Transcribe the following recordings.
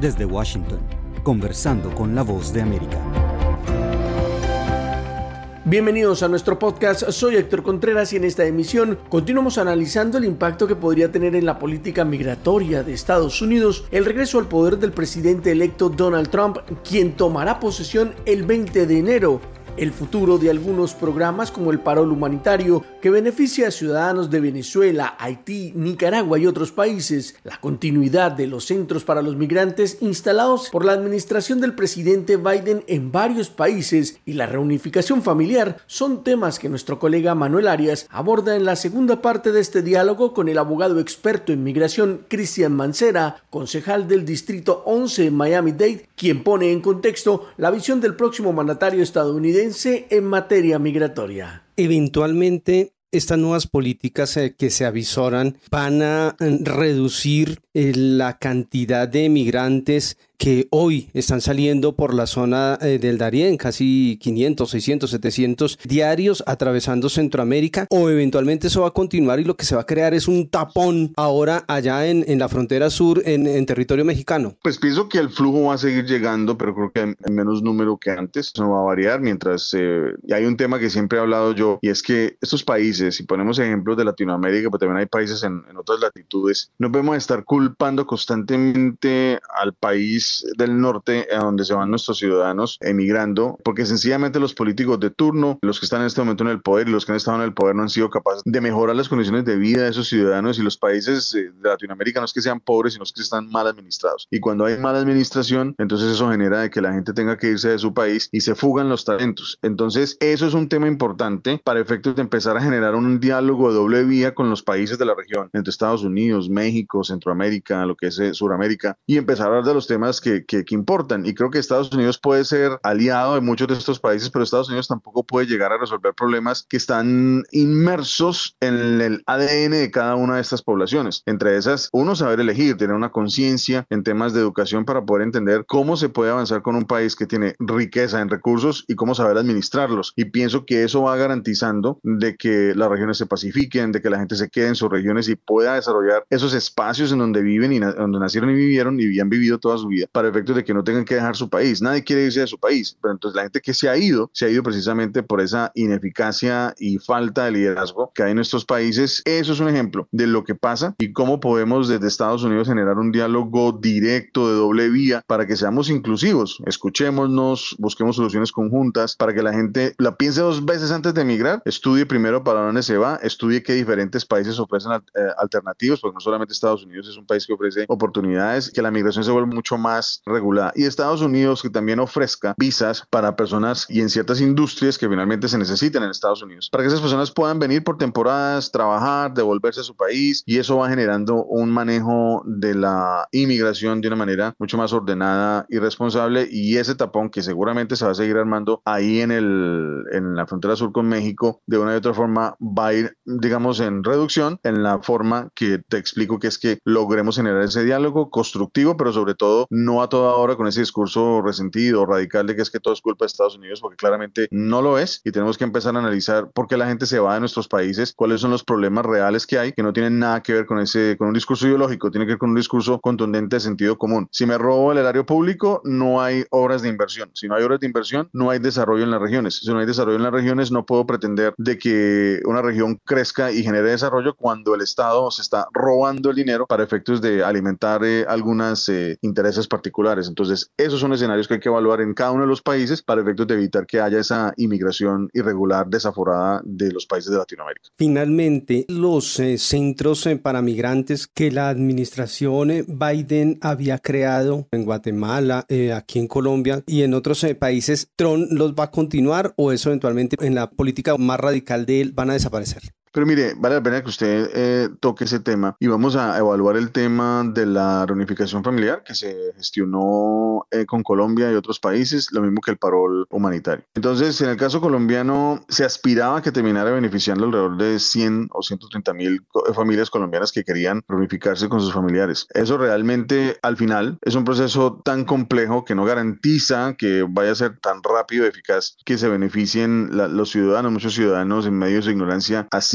Desde Washington, conversando con la Voz de América. Bienvenidos a nuestro podcast, soy Héctor Contreras y en esta emisión continuamos analizando el impacto que podría tener en la política migratoria de Estados Unidos el regreso al poder del presidente electo Donald Trump, quien tomará posesión el 20 de enero. El futuro de algunos programas como el Parol Humanitario, que beneficia a ciudadanos de Venezuela, Haití, Nicaragua y otros países, la continuidad de los centros para los migrantes instalados por la administración del presidente Biden en varios países y la reunificación familiar son temas que nuestro colega Manuel Arias aborda en la segunda parte de este diálogo con el abogado experto en migración Cristian Mancera, concejal del Distrito 11 en Miami-Dade, quien pone en contexto la visión del próximo mandatario estadounidense en materia migratoria. Eventualmente, estas nuevas políticas que se avisoran van a reducir la cantidad de migrantes que hoy están saliendo por la zona del Darién, casi 500, 600, 700 diarios atravesando Centroamérica, o eventualmente eso va a continuar y lo que se va a crear es un tapón ahora allá en la frontera sur, en territorio mexicano. Pues pienso que el flujo va a seguir llegando, pero creo que en menos número que antes. Eso no va a variar mientras y hay un tema que siempre he hablado yo, y es que estos países, si ponemos ejemplos de Latinoamérica, pero también hay países en otras latitudes, no podemos estar culpando constantemente al país del norte a donde se van nuestros ciudadanos emigrando, porque sencillamente los políticos de turno, los que están en este momento en el poder y los que han estado en el poder no han sido capaces de mejorar las condiciones de vida de esos ciudadanos, y los países de Latinoamérica no es que sean pobres, sino que están mal administrados, y cuando hay mala administración, entonces eso genera de que la gente tenga que irse de su país y se fugan los talentos. Entonces eso es un tema importante para efectos de empezar a generar un diálogo de doble vía con los países de la región, entre Estados Unidos, México, Centroamérica, lo que es Suramérica, y empezar a hablar de los temas que importan. Y creo que Estados Unidos puede ser aliado de muchos de estos países, pero Estados Unidos tampoco puede llegar a resolver problemas que están inmersos en el ADN de cada una de estas poblaciones. Entre esas, uno, saber elegir, tener una conciencia en temas de educación para poder entender cómo se puede avanzar con un país que tiene riqueza en recursos y cómo saber administrarlos. Y pienso que eso va garantizando de que las regiones se pacifiquen, de que la gente se quede en sus regiones y pueda desarrollar esos espacios en donde viven y donde nacieron y vivieron y han vivido toda su vida, para efectos de que no tengan que dejar su país. Nadie quiere irse de su país, pero entonces la gente que se ha ido precisamente por esa ineficacia y falta de liderazgo que hay en nuestros países. Eso es un ejemplo de lo que pasa y cómo podemos desde Estados Unidos generar un diálogo directo de doble vía para que seamos inclusivos, escuchémonos, busquemos soluciones conjuntas, para que la gente la piense dos veces antes de emigrar, estudie primero para dónde se va, estudie qué diferentes países ofrecen alternativas, porque no solamente Estados Unidos es un país que ofrece oportunidades, que la migración se vuelve mucho más regulada, y Estados Unidos que también ofrezca visas para personas y en ciertas industrias que finalmente se necesiten en Estados Unidos, para que esas personas puedan venir por temporadas, trabajar, devolverse a su país, y eso va generando un manejo de la inmigración de una manera mucho más ordenada y responsable, y ese tapón que seguramente se va a seguir armando ahí en la frontera sur con México, de una y otra forma va a ir, digamos, en reducción, en la forma que te explico, que es que logremos generar ese diálogo constructivo, pero sobre todo no a toda hora con ese discurso resentido, radical, de que es que todo es culpa de Estados Unidos, porque claramente no lo es, y tenemos que empezar a analizar por qué la gente se va de nuestros países, cuáles son los problemas reales que hay, que no tienen nada que ver con un discurso ideológico, tiene que ver con un discurso contundente de sentido común. Si me robo el erario público, no hay obras de inversión. Si no hay obras de inversión, no hay desarrollo en las regiones. Si no hay desarrollo en las regiones, no puedo pretender de que una región crezca y genere desarrollo cuando el Estado se está robando el dinero para efectos de alimentar algunos intereses particulares. Entonces, esos son escenarios que hay que evaluar en cada uno de los países para efectos de evitar que haya esa inmigración irregular desaforada de los países de Latinoamérica. Finalmente, los centros para migrantes que la administración Biden había creado en Guatemala, aquí en Colombia y en otros países, ¿Trump los va a continuar o eso eventualmente en la política más radical de él van a desaparecer? Pero mire, vale la pena que usted toque ese tema y vamos a evaluar el tema de la reunificación familiar que se gestionó con Colombia y otros países, lo mismo que el parol humanitario. Entonces, en el caso colombiano, se aspiraba a que terminara beneficiando alrededor de 100 o 130.000 familias colombianas que querían reunificarse con sus familiares. Eso realmente, al final, es un proceso tan complejo que no garantiza que vaya a ser tan rápido y eficaz que se beneficien los ciudadanos. Muchos ciudadanos, en medio de su ignorancia, así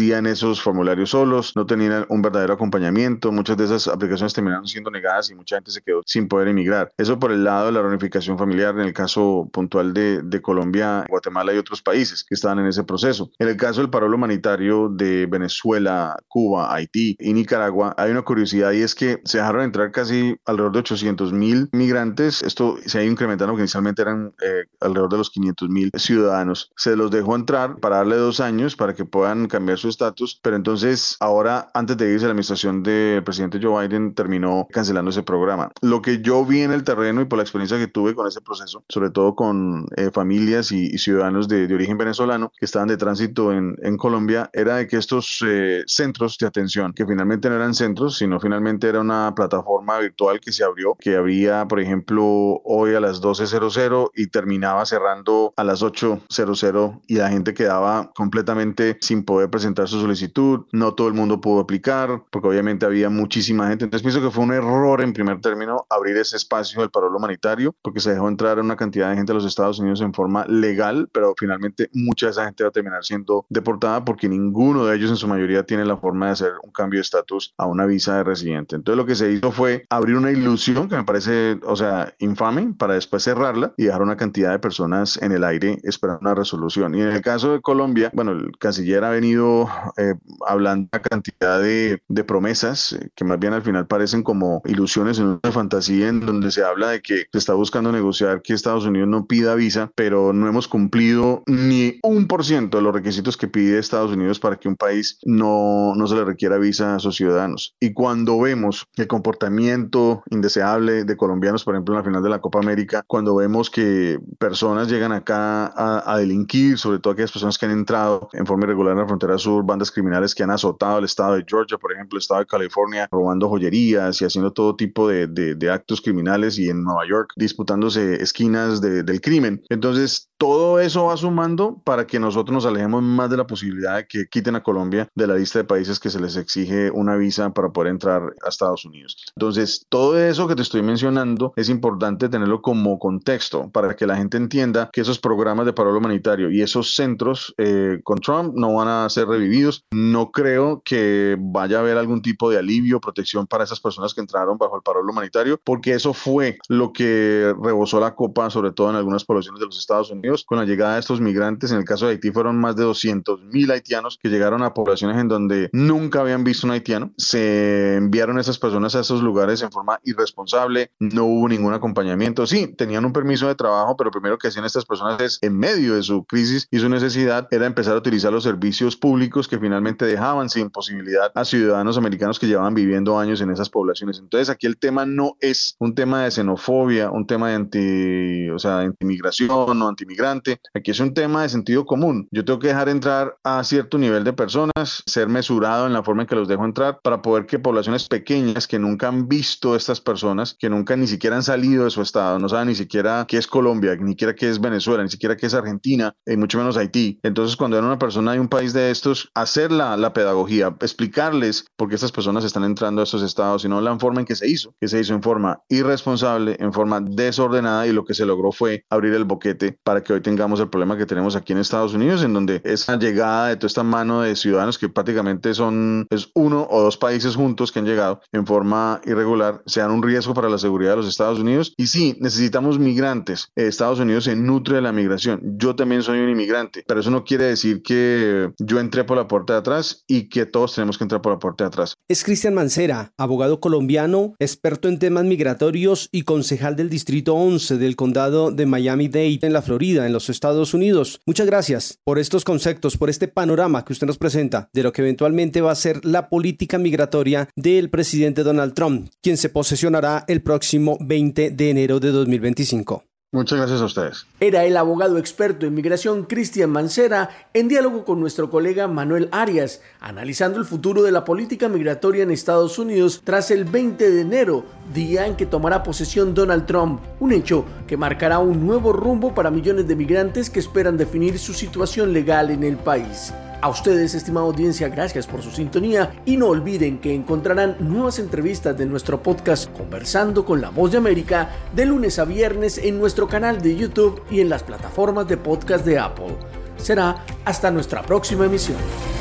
hacían esos formularios solos, no tenían un verdadero acompañamiento, muchas de esas aplicaciones terminaron siendo negadas y mucha gente se quedó sin poder emigrar. Eso por el lado de la reunificación familiar, en el caso puntual de Colombia, Guatemala y otros países que estaban en ese proceso. En el caso del paro humanitario de Venezuela, Cuba, Haití y Nicaragua, hay una curiosidad y es que se dejaron entrar casi alrededor de 800,000 migrantes. Esto se ha ido incrementando, que inicialmente eran alrededor de los 500,000 ciudadanos. Se los dejó entrar para darle 2 años para que puedan cambiar su estatus, pero entonces ahora, antes de irse, la administración del presidente Joe Biden terminó cancelando ese programa. Lo que yo vi en el terreno y por la experiencia que tuve con ese proceso, sobre todo con familias y ciudadanos de origen venezolano que estaban de tránsito en Colombia, era de que estos centros de atención, que finalmente no eran centros, sino finalmente era una plataforma virtual que se abrió, que abría, por ejemplo, hoy a las 12:00 y terminaba cerrando a las 8:00 y la gente quedaba completamente sin poder presentar su solicitud. No todo el mundo pudo aplicar porque obviamente había muchísima gente. Entonces pienso que fue un error en primer término abrir ese espacio del paro humanitario porque se dejó entrar a una cantidad de gente a los Estados Unidos en forma legal, pero finalmente mucha de esa gente va a terminar siendo deportada porque ninguno de ellos en su mayoría tiene la forma de hacer un cambio de estatus a una visa de residente. Entonces lo que se hizo fue abrir una ilusión que me parece, infame, para después cerrarla y dejar una cantidad de personas en el aire esperando una resolución. Y en el caso de Colombia, bueno, el canciller ha venido hablando una cantidad de promesas que más bien al final parecen como ilusiones en una fantasía en donde se habla de que se está buscando negociar que Estados Unidos no pida visa, pero no hemos cumplido ni 1% de los requisitos que pide Estados Unidos para que un país no se le requiera visa a sus ciudadanos. Y cuando vemos el comportamiento indeseable de colombianos, por ejemplo, en la final de la Copa América, cuando vemos que personas llegan acá a delinquir, sobre todo aquellas personas que han entrado en forma irregular en la frontera sur, bandas criminales que han azotado el estado de Georgia, por ejemplo, el estado de California, robando joyerías y haciendo todo tipo de actos criminales, y en Nueva York disputándose esquinas del crimen. Entonces, todo eso va sumando para que nosotros nos alejemos más de la posibilidad de que quiten a Colombia de la lista de países que se les exige una visa para poder entrar a Estados Unidos. Entonces, todo eso que te estoy mencionando es importante tenerlo como contexto para que la gente entienda que esos programas de paro humanitario y esos centros con Trump no van a ser revividos. No creo que vaya a haber algún tipo de alivio o protección para esas personas que entraron bajo el paro humanitario, porque eso fue lo que rebosó la copa, sobre todo en algunas poblaciones de los Estados Unidos, con la llegada de estos migrantes. En el caso de Haití fueron más de 200,000 haitianos que llegaron a poblaciones en donde nunca habían visto un haitiano. Se enviaron esas personas a esos lugares en forma irresponsable, no hubo ningún acompañamiento. Sí, tenían un permiso de trabajo, pero lo primero que hacían estas personas es, en medio de su crisis y su necesidad, era empezar a utilizar los servicios públicos que finalmente dejaban sin posibilidad a ciudadanos americanos que llevaban viviendo años en esas poblaciones. Entonces aquí el tema no es un tema de xenofobia, un tema de anti-inmigración o antimigrante. Aquí es un tema de sentido común. Yo tengo que dejar entrar a cierto nivel de personas, ser mesurado en la forma en que los dejo entrar para poder que poblaciones pequeñas que nunca han visto estas personas, que nunca ni siquiera han salido de su estado, no saben ni siquiera qué es Colombia, ni siquiera qué es Venezuela, ni siquiera qué es Argentina, y mucho menos Haití. Entonces, cuando era una persona de un país de estos, hacer la pedagogía, explicarles por qué estas personas están entrando a estos estados, y no la forma en que se hizo en forma irresponsable, en forma desordenada, y lo que se logró fue abrir el boquete para que hoy tengamos el problema que tenemos aquí en Estados Unidos, en donde esa llegada de toda esta mano de ciudadanos que prácticamente es 1 o 2 países juntos que han llegado en forma irregular, sean un riesgo para la seguridad de los Estados Unidos. Y sí, necesitamos migrantes. Estados Unidos se nutre de la migración. Yo también soy un inmigrante, pero eso no quiere decir que yo entré por la puerta de atrás y que todos tenemos que entrar por la puerta de atrás. Es Cristian Mancera, abogado colombiano, experto en temas migratorios y concejal del Distrito 11 del Condado de Miami-Dade en la Florida, en los Estados Unidos. Muchas gracias por estos conceptos, por este panorama que usted nos presenta de lo que eventualmente va a ser la política migratoria del presidente Donald Trump, quien se posesionará el próximo 20 de enero de 2025. Muchas gracias a ustedes. Era el abogado experto en migración Cristian Mancera en diálogo con nuestro colega Manuel Arias, analizando el futuro de la política migratoria en Estados Unidos tras el 20 de enero, día en que tomará posesión Donald Trump, un hecho que marcará un nuevo rumbo para millones de migrantes que esperan definir su situación legal en el país. A ustedes, estimada audiencia, gracias por su sintonía y no olviden que encontrarán nuevas entrevistas de nuestro podcast Conversando con la Voz de América de lunes a viernes en nuestro canal de YouTube y en las plataformas de podcast de Apple. Será hasta nuestra próxima emisión.